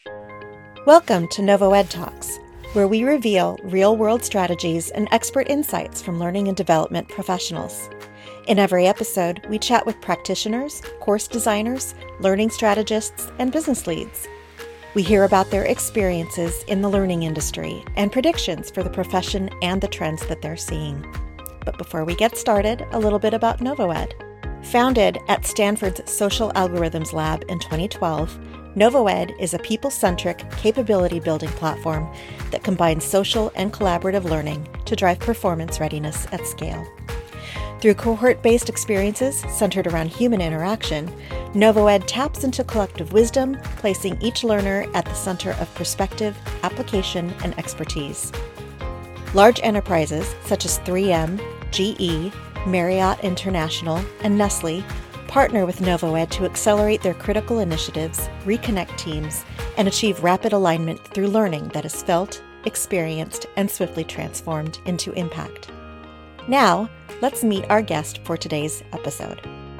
Welcome to NovoEd Talks, where we reveal real-world strategies and expert insights from learning and development professionals. In every episode, we chat with practitioners, course designers, learning strategists, and business leads. We hear about their experiences in the learning industry and predictions for the profession and the trends that they're seeing. But before we get started, a little bit about NovoEd. Founded at Stanford's Social Algorithms Lab in 2012, NovoEd is a people-centric, capability-building platform that combines social and collaborative learning to drive performance readiness at scale. Through cohort-based experiences centered around human interaction, NovoEd taps into collective wisdom, placing each learner at the center of perspective, application, and expertise. Large enterprises such as 3M, GE, Marriott International, and Nestle partner with NovoEd to accelerate their critical initiatives, reconnect teams, and achieve rapid alignment through learning that is felt, experienced, and swiftly transformed into impact. Now, let's meet our guest for today's episode.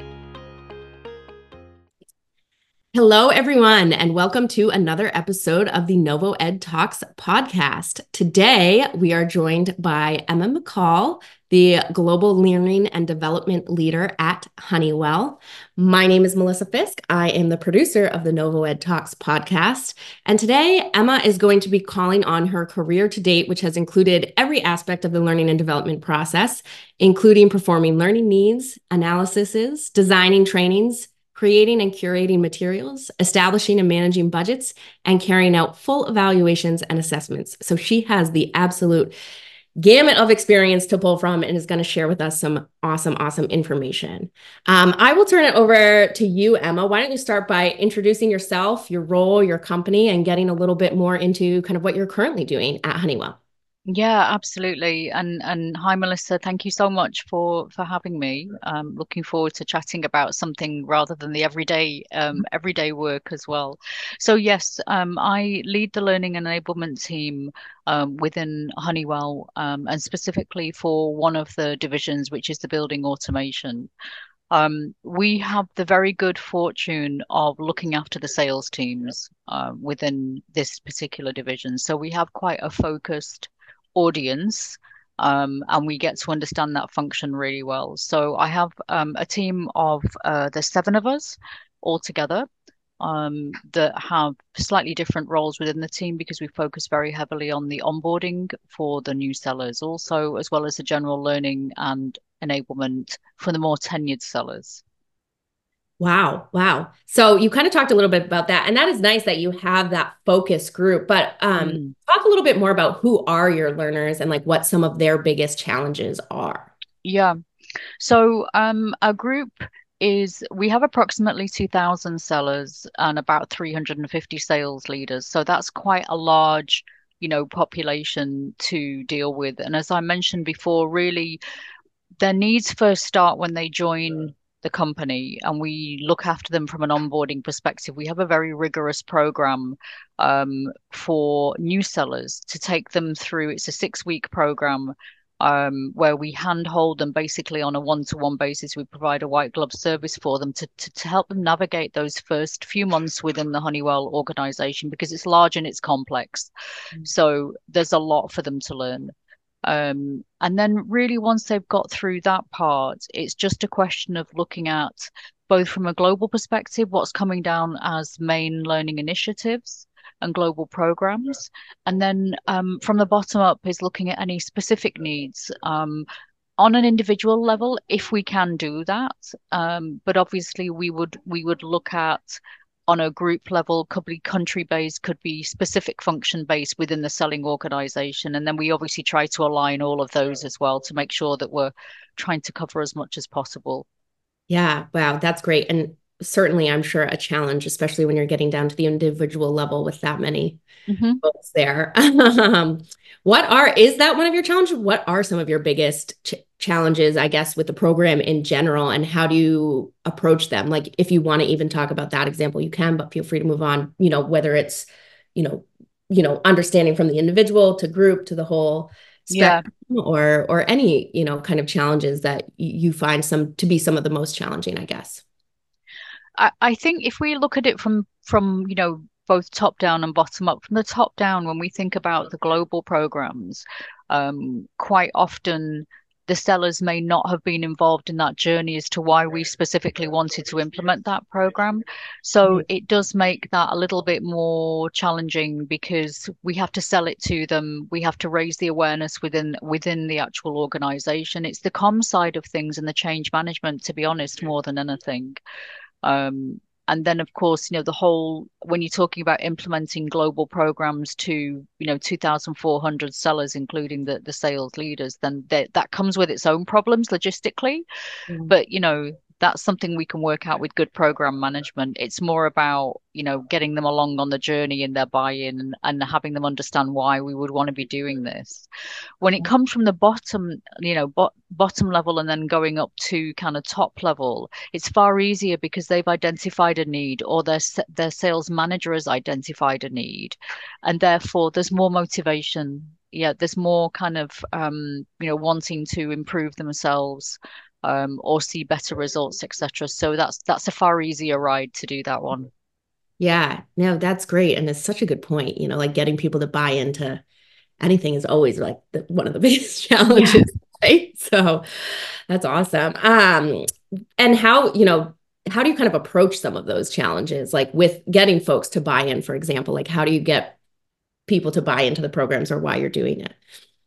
Hello, everyone, and welcome to another episode of the NovoEd Talks podcast. Today, we are joined by Emma McCall, the Global Learning and Development Leader at Honeywell. My name is Melissa Fisk. I am the producer of the NovoEd Talks podcast. And today, Emma is going to be calling on her career to date, which has included every aspect of the learning and development process, including performing learning needs, analyses, designing trainings, creating and curating materials, establishing and managing budgets, and carrying out full evaluations and assessments. So she has the absolute gamut of experience to pull from and is going to share with us some awesome information. I will turn it over to you, Emma. Why don't you start by introducing yourself, your role, your company, and getting a little bit more into kind of what you're currently doing at Honeywell. Yeah, absolutely. And hi, Melissa. Thank you so much for having me. Looking forward to chatting about something rather than the everyday work as well. So yes, I lead the learning and enablement team within Honeywell, and specifically for one of the divisions, which is the building automation. We have the very good fortune of looking after the sales teams within this particular division. So we have quite a focused audience, and we get to understand that function really well. So I have a team of there's 7 of us all together that have slightly different roles within the team because we focus very heavily on the onboarding for the new sellers, also as well as the general learning and enablement for the more tenured sellers. Wow. So you kind of talked a little bit about that, and that is nice that you have that focus group, but talk a little bit more about who are your learners and like what some of their biggest challenges are. Yeah. So our group we have approximately 2,000 sellers and about 350 sales leaders. So that's quite a large, population to deal with. And as I mentioned before, really their needs first start when they join the company, and we look after them from an onboarding perspective. We have a very rigorous program for new sellers to take them through. It's a 6-week program where we handhold them basically on a one-to-one basis. We provide a white glove service for them to help them navigate those first few months within the Honeywell organization, because it's large and it's complex. So there's a lot for them to learn. And then really once they've got through that part, it's just a question of looking at both from a global perspective, what's coming down as main learning initiatives and global programs. And then from the bottom up is looking at any specific needs on an individual level, if we can do that. But obviously we would look at on a group level, could be country based, could be specific function based within the selling organization. And then we obviously try to align all of those as well to make sure that we're trying to cover as much as possible. Yeah, wow, that's great. And certainly, I'm sure a challenge, especially when you're getting down to the individual level with that many folks there. Is that one of your challenges? What are some of your biggest challenges, I guess, with the program in general, and how do you approach them? Like, if you want to even talk about that example, you can, but feel free to move on, whether it's, understanding from the individual to group to the whole spectrum, or any, kind of challenges that you find to be some of the most challenging, I guess. I think if we look at it from both top down and bottom up. From the top down, when we think about the global programs, quite often the sellers may not have been involved in that journey as to why we specifically wanted to implement that program. So it does make that a little bit more challenging because we have to sell it to them. We have to raise the awareness within the actual organization. It's the comm side of things and the change management, to be honest, more than anything. And then, of course, the whole, when you're talking about implementing global programs to, 2,400 sellers, including the sales leaders, then that comes with its own problems logistically. But, that's something we can work out with good program management. It's more about, getting them along on the journey and their buy-in and having them understand why we would want to be doing this. When it comes from the bottom, bottom level and then going up to kind of top level, it's far easier because they've identified a need or their sales manager has identified a need, and therefore there's more motivation. Yeah, there's more kind of wanting to improve themselves. Or see better results, etc. So that's a far easier ride to do that one. Yeah, no, that's great. And it's such a good point. Like getting people to buy into anything is always like one of the biggest challenges, right? So that's awesome. And how do you kind of approach some of those challenges, like with getting folks to buy in, for example, like how do you get people to buy into the programs or why you're doing it?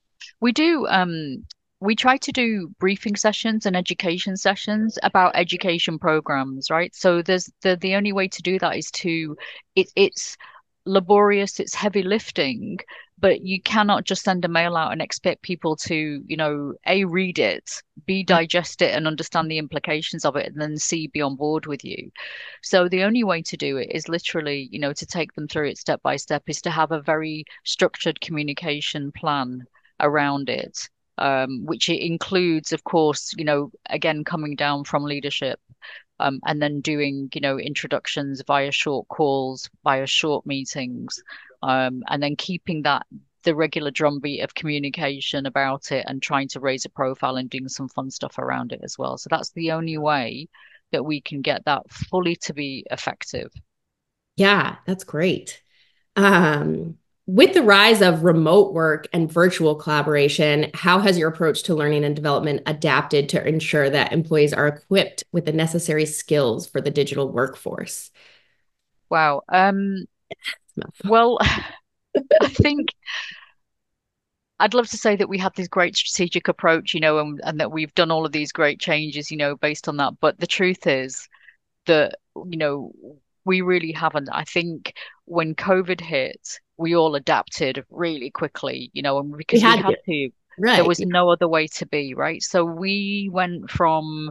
We try to do briefing sessions and education sessions about education programs, right? So there's the only way to do that is it's laborious, it's heavy lifting, but you cannot just send a mail out and expect people to, A, read it, B, digest it and understand the implications of it, and then C, be on board with you. So the only way to do it is literally, to take them through it step by step, is to have a very structured communication plan around it. Which it includes, of course, again, coming down from leadership, and then doing, introductions via short calls, via short meetings, and then keeping the regular drumbeat of communication about it and trying to raise a profile and doing some fun stuff around it as well. So that's the only way that we can get that fully to be effective. Yeah, that's great. With the rise of remote work and virtual collaboration, how has your approach to learning and development adapted to ensure that employees are equipped with the necessary skills for the digital workforce? Wow. Well, I think I'd love to say that we have this great strategic approach, and that we've done all of these great changes, based on that. But the truth is that, we really haven't. I think when COVID hit, we all adapted really quickly, and because we had to. Right. There was no other way to be, right? So we went from,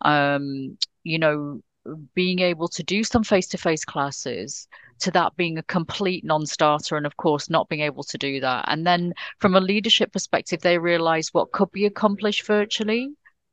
being able to do some face-to-face classes to that being a complete non-starter, and of course not being able to do that. And then from a leadership perspective, they realized what could be accomplished virtually,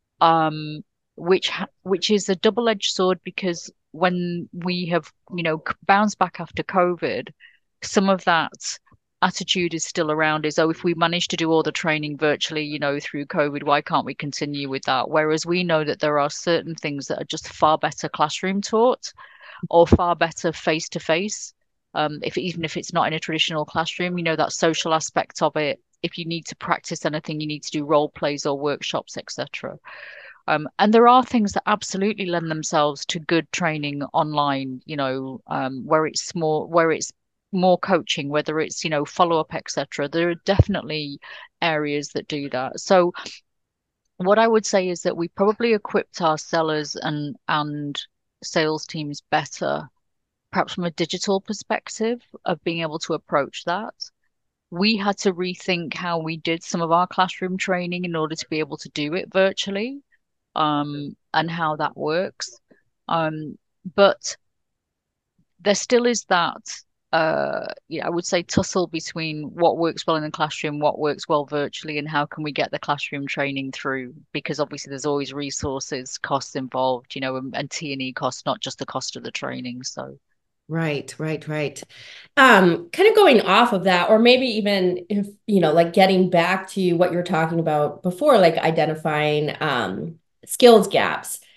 which is a double-edged sword, because when we have, bounced back after COVID, some of that attitude is still around, is, oh, if we manage to do all the training virtually, through COVID, why can't we continue with that? Whereas we know that there are certain things that are just far better classroom taught or far better face to face. Even if it's not in a traditional classroom, that social aspect of it. If you need to practice anything, you need to do role plays or workshops, etc. And there are things that absolutely lend themselves to good training online, where it's more coaching, whether it's, follow-up, etc. There are definitely areas that do that. So what I would say is that we probably equipped our sellers and sales teams better, perhaps from a digital perspective of being able to approach that. We had to rethink how we did some of our classroom training in order to be able to do it virtually. And how that works. But there still is that, I would say, tussle between what works well in the classroom, what works well virtually, and how can we get the classroom training through? Because obviously there's always resources, costs involved, and T&E costs, not just the cost of the training. So. Right. Kind of going off of that, or maybe even if, like getting back to what you were talking about before, like identifying skills gaps.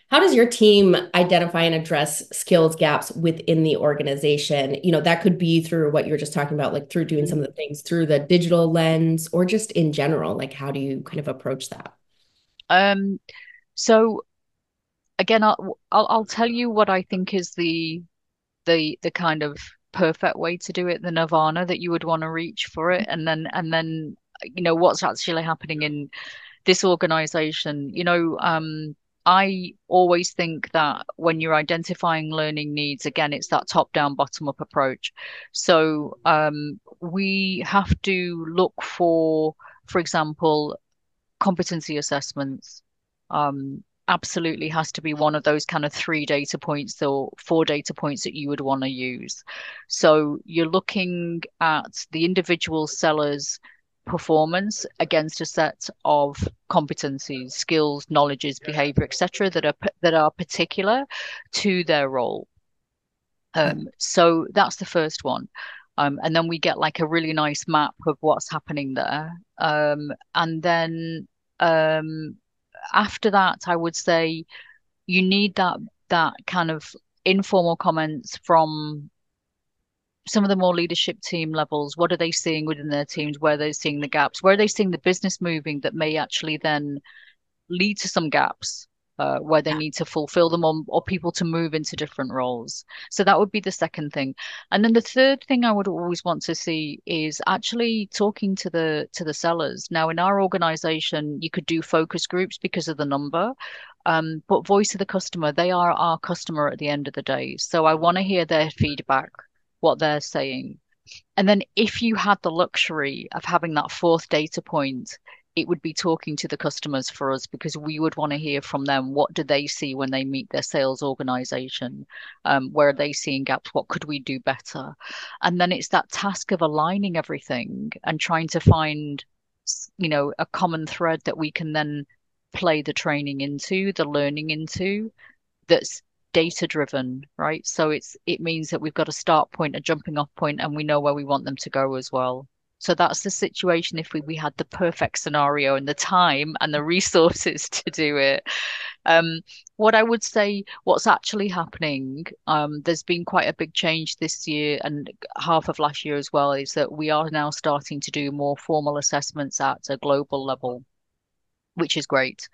How does your team identify and address skills gaps within the organization? That could be through what you were just talking about, like through doing some of the things through the digital lens or just in general. Like, how do you kind of approach that? Um, so again, I'll tell you what I think is the kind of perfect way to do it, the nirvana that you would want to reach for it, and then what's actually happening in this organization. I always think that when you're identifying learning needs, again, it's that top down, bottom up approach. So we have to look for example, competency assessments. Absolutely has to be one of those kind of 3 data points or 4 data points that you would want to use. So you're looking at the individual seller's performance against a set of competencies, skills, knowledges, behavior, etc., that are particular to their role. So that's the first one. And then we get like a really nice map of what's happening there. And then after that, I would say you need that kind of informal comments from some of the more leadership team levels. What are they seeing within their teams? Where are they seeing the gaps? Where are they seeing the business moving that may actually then lead to some gaps where they need to fulfill them, or people to move into different roles. So that would be the second thing. And then the third thing I would always want to see is actually talking to the sellers. Now, in our organization, you could do focus groups because of the number. But voice of the customer, they are our customer at the end of the day. So I want to hear their feedback, what they're saying. And then if you had the luxury of having that fourth data point, it would be talking to the customers for us, because we would want to hear from them. What do they see when they meet their sales organization? Where are they seeing gaps? What could we do better? And then it's that task of aligning everything and trying to find, a common thread that we can then play the training into, the learning into, that's data driven, right? So it means that we've got a start point, a jumping off point, and we know where we want them to go as well. So that's the situation if we had the perfect scenario and the time and the resources to do it. What I would say, what's actually happening, there's been quite a big change this year and half of last year as well, is that we are now starting to do more formal assessments at a global level, which is great.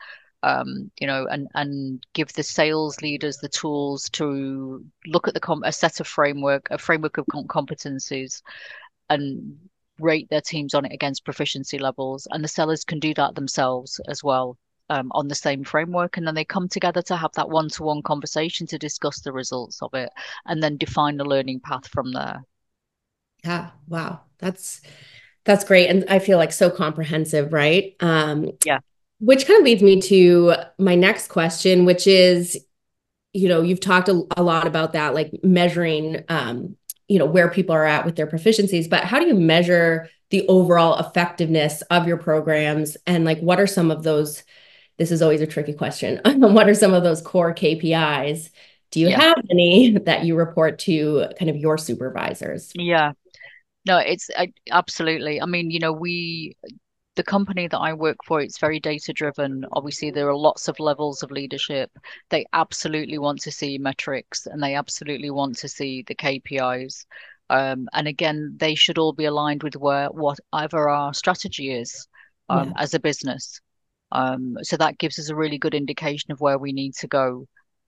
And give the sales leaders the tools to look at a set of a framework of competencies, and rate their teams on it against proficiency levels. And the sellers can do that themselves as well, on the same framework. And then they come together to have that one-to-one conversation to discuss the results of it and then define the learning path from there. Yeah. Wow. That's great. And I feel like so comprehensive, right? Yeah. Which kind of leads me to my next question, which is, you've talked a lot about that, like measuring, where people are at with their proficiencies, but how do you measure the overall effectiveness of your programs? And like, what are some of those, this is always a tricky question. What are some of those core KPIs? Do you have any that you report to kind of your supervisors? Yeah. No, absolutely. I mean, the company that I work for, it's very data driven. Obviously, there are lots of levels of leadership. They absolutely want to see metrics and they absolutely want to see the KPIs. And again, they should all be aligned with whatever our strategy is as a business. So that gives us a really good indication of where we need to go.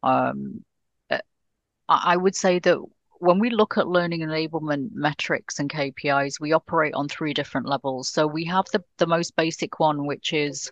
I would say that when we look at learning enablement metrics and KPIs, we operate on 3 different levels. So we have the most basic one, which is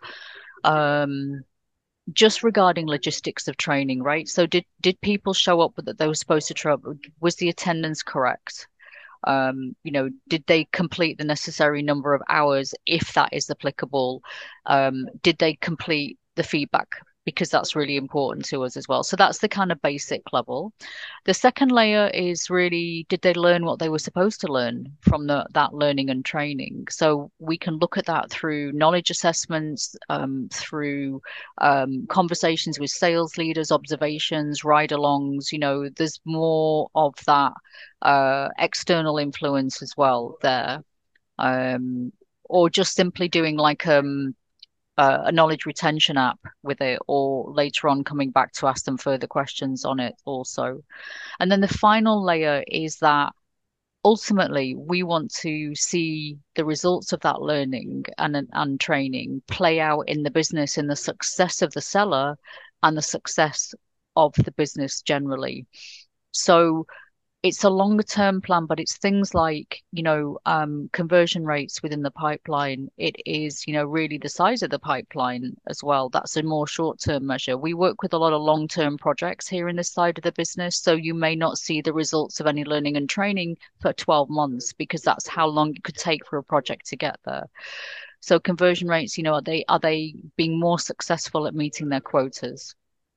just regarding logistics of training, right? So did people show up that they were supposed to show up? Was the attendance correct? Did they complete the necessary number of hours, if that is applicable? Did they complete the feedback? Because that's really important to us as well. So that's the kind of basic level. The second layer is really, did they learn what they were supposed to learn from that learning and training? So we can look at that through knowledge assessments, through conversations with sales leaders, observations, ride-alongs. There's more of that external influence as well there. Or just simply doing like a knowledge retention app with it, or later on coming back to ask them further questions on it also. And then the final layer is that ultimately we want to see the results of that learning and training play out in the business, in the success of the seller and the success of the business generally. So it's a longer term plan, but it's things like, conversion rates within the pipeline. It is, really the size of the pipeline as well. That's a more short term measure. We work with a lot of long term projects here in this side of the business. So you may not see the results of any learning and training for 12 months because that's how long it could take for a project to get there. So conversion rates, are they being more successful at meeting their quotas?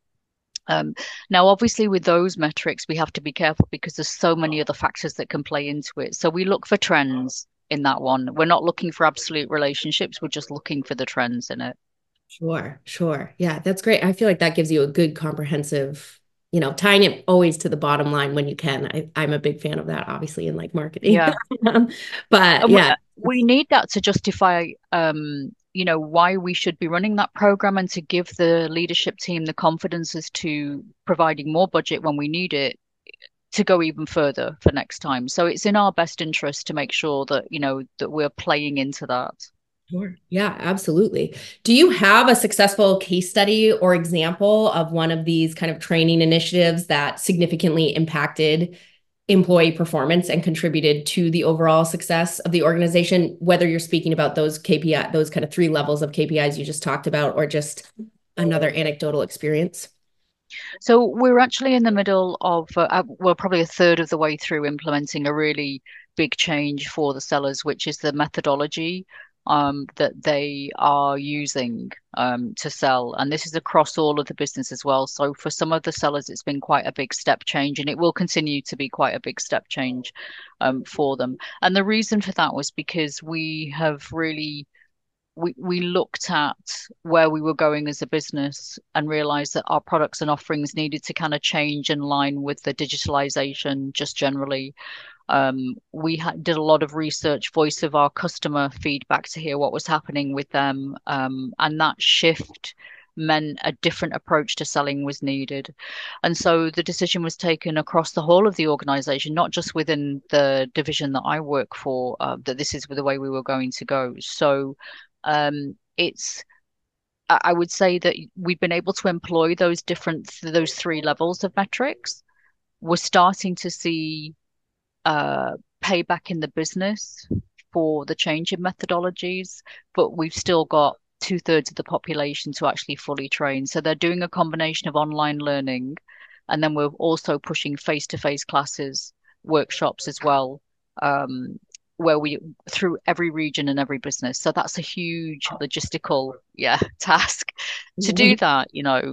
Now, obviously, with those metrics, we have to be careful because there's so many other factors that can play into it. So we look for trends in that one. We're not looking for absolute relationships. We're just looking for the trends in it. Sure, sure. Yeah, that's great. I feel like that gives you a good comprehensive, tying it always to the bottom line when you can. I'm a big fan of that, obviously, in like marketing. Yeah. But And yeah, we need that to justify, why we should be running that program and to give the leadership team the confidence as to providing more budget when we need it to go even further for next time. So it's in our best interest to make sure that, that we're playing into that. sure. Yeah, absolutely. Do you have a successful case study or example of one of these kind of training initiatives that significantly impacted employee performance and contributed to the overall success of the organization, whether you're speaking about those KPI, those kind of 3 levels of KPIs you just talked about, or just another anecdotal experience? So we're actually in the middle of, we're probably a third of the way through implementing a really big change for the sellers, which is the methodology that they are using to sell. And this is across all of the business as well. So for some of the sellers, it's been quite a big step change, and it will continue to be quite a big step change for them. And the reason for that was because we have really we looked at where we were going as a business and realized that our products and offerings needed to kind of change in line with the digitalization just generally. We did a lot of research, voice of our customer feedback to hear what was happening with them. And that shift meant a different approach to selling was needed. And so the decision was taken across the whole of the organization, not just within the division that I work for, that this is the way we were going to go. So it's I would say that we've been able to employ those 3 levels of metrics. We're starting to see payback in the business for the change in methodologies, but we've still got 2/3 of the population to actually fully train. So they're doing a combination of online learning, and then we're also pushing face-to-face classes, workshops as well, where we through every region and every business. So that's a huge logistical, task to do that,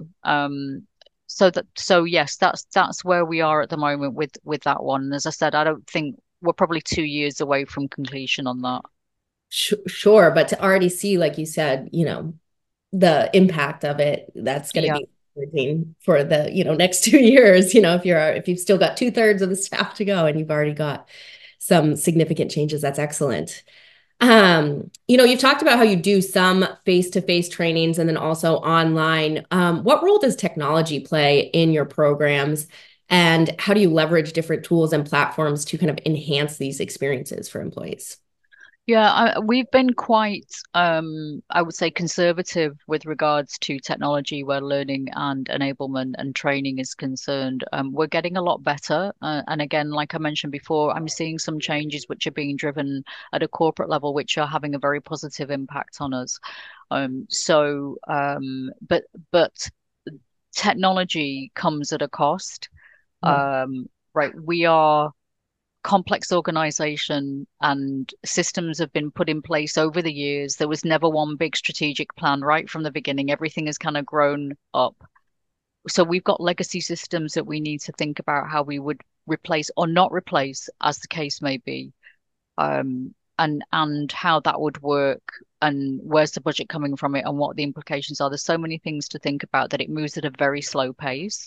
so yes, that's where we are at the moment with that one. And as I said, I don't think we're probably 2 years away from completion on that. Sure, but to already see, like you said, the impact of it, that's going to be encouraging for the next 2 years. If you've still got 2/3 of the staff to go and you've already got some significant changes, that's excellent. You've talked about how you do some face-to-face trainings and then also online. What role does technology play in your programs, and how do you leverage different tools and platforms to kind of enhance these experiences for employees? Yeah, we've been quite, I would say, conservative with regards to technology where learning and enablement and training is concerned. We're getting a lot better. And again, like I mentioned before, I'm seeing some changes which are being driven at a corporate level, which are having a very positive impact on us. But technology comes at a cost. Right. We are complex organization and systems have been put in place over the years. There was never one big strategic plan right from the beginning. Everything has kind of grown up. So we've got legacy systems that we need to think about how we would replace or not replace, as the case may be, and how that would work and where's the budget coming from it and what the implications are. There's so many things to think about that it moves at a very slow pace.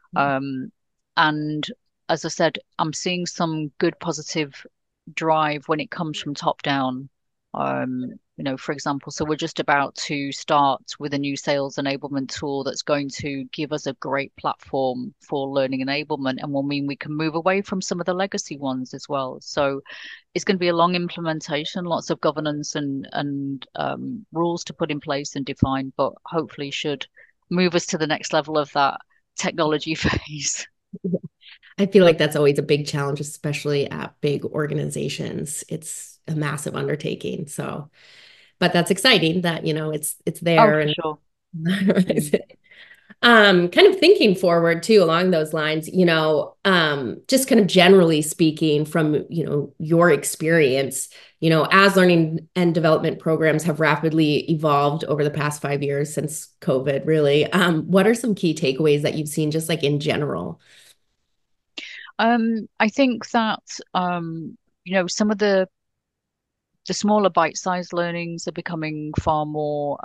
And as I said, I'm seeing some good positive drive when it comes from top down. for example. So we're just about to start with a new sales enablement tool that's going to give us a great platform for learning enablement and will mean we can move away from some of the legacy ones as well. So it's going to be a long implementation, lots of governance and rules to put in place and define, but hopefully should move us to the next level of that technology phase. I feel like that's always a big challenge, especially at big organizations. It's a massive undertaking. So, but that's exciting that, it's Oh, there for and sure. kind of thinking forward too along those lines, just kind of generally speaking from, your experience, as learning and development programs have rapidly evolved over the past 5 years since COVID, really, what are some key takeaways that you've seen just like in general? I think that some of the smaller bite-sized learnings are becoming far more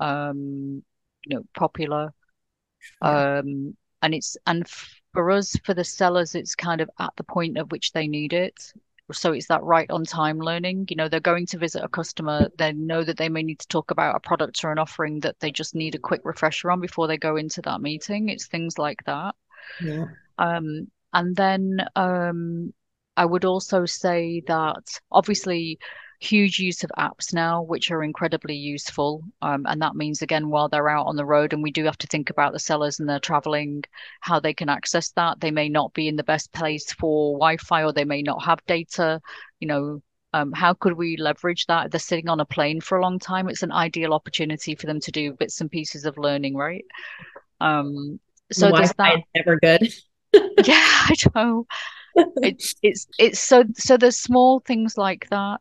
popular. Yeah. And for us, for the sellers, it's kind of at the point at which they need it. So it's that right on time learning. They're going to visit a customer. They know that they may need to talk about a product or an offering that they just need a quick refresher on before they go into that meeting. It's things like that. Yeah. And then I would also say that obviously huge use of apps now, which are incredibly useful. And that means, again, while they're out on the road, and we do have to think about the sellers and they're traveling, how they can access that. They may not be in the best place for Wi-Fi, or they may not have data. How could we leverage that? If they're sitting on a plane for a long time, it's an ideal opportunity for them to do bits and pieces of learning, right? The So there's Wi-Fi that. is never good. Yeah, I know. It's so there's small things like that.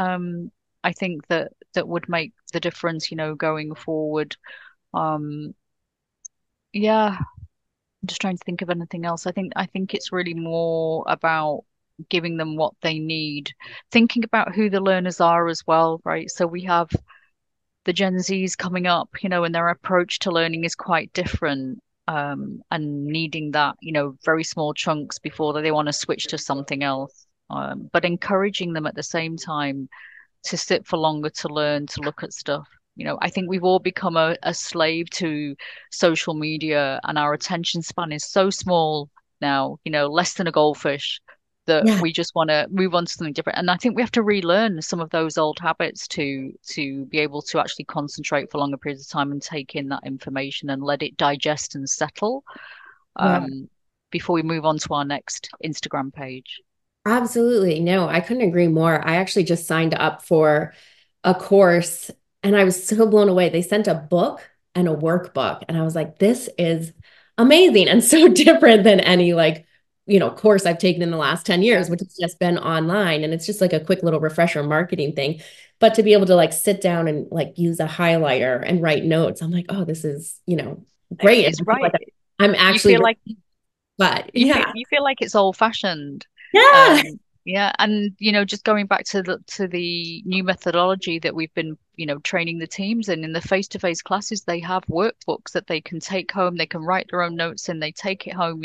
I think that would make the difference, going forward. Um, yeah, I'm just trying to think of anything else. I think it's really more about giving them what they need, thinking about who the learners are as well, right? So we have the Gen Zs coming up, and their approach to learning is quite different. And needing that, very small chunks before they want to switch to something else. But encouraging them at the same time to sit for longer, to learn, to look at stuff. I think we've all become a slave to social media, and our attention span is so small now, less than a goldfish, that Yeah. we just want to move on to something different. And I think we have to relearn some of those old habits to be able to actually concentrate for longer periods of time and take in that information and let it digest and settle Yeah. before we move on to our next Instagram page. Absolutely. No, I couldn't agree more. I actually just signed up for a course and I was so blown away. They sent a book and a workbook, and I was like, this is amazing and so different than any course I've taken in the last 10 Yeah. years, which has just been online. And it's just like a quick little refresher marketing thing. But to be able to like sit down and like use a highlighter and write notes, I'm like, oh, this is, great. And It's I feel right. like I'm You actually, feel like but you feel yeah, you feel like it's old fashioned. yeah, Yeah, and just going back to the new methodology that we've been, training the teams in the face-to-face classes, they have workbooks that they can take home, they can write their own notes and they take it home,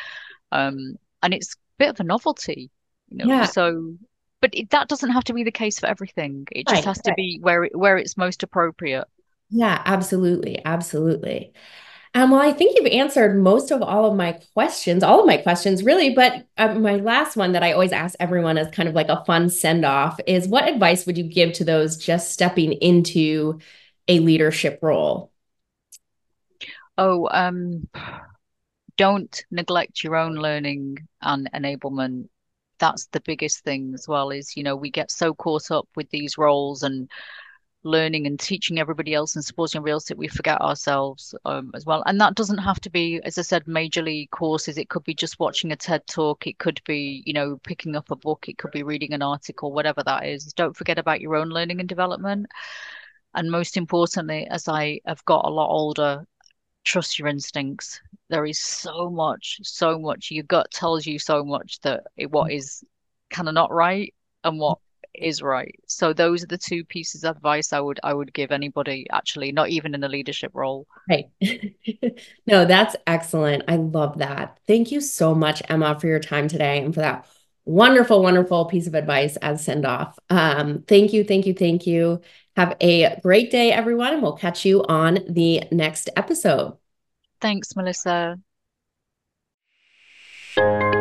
and it's a bit of a novelty, yeah, so but that doesn't have to be the case for everything. It just right, has to right. be where it's most appropriate. Yeah, absolutely. Absolutely. Well, I think you've answered most of all of my questions, really. But my last one that I always ask everyone as kind of like a fun send off is what advice would you give to those just stepping into a leadership role? Oh, don't neglect your own learning and enablement. That's the biggest thing as well, is, we get so caught up with these roles and learning and teaching everybody else and supporting everybody else that we forget ourselves, as well. And that doesn't have to be, as I said, majorly courses. It could be just watching a TED talk. It could be, picking up a book. It could be reading an article, whatever that is. Don't forget about your own learning and development. And most importantly, as I have got a lot older, trust your instincts. There is so much. Your gut tells you so much that what is kind of not right and what is right. So those are the two pieces of advice I would give anybody, actually, not even in a leadership role. Right. No, that's excellent. I love that. Thank you so much, Emma, for your time today and for that Wonderful, wonderful piece of advice as send off. Thank you, thank you, thank you. Have a great day, everyone, and we'll catch you on the next episode. Thanks, Melissa.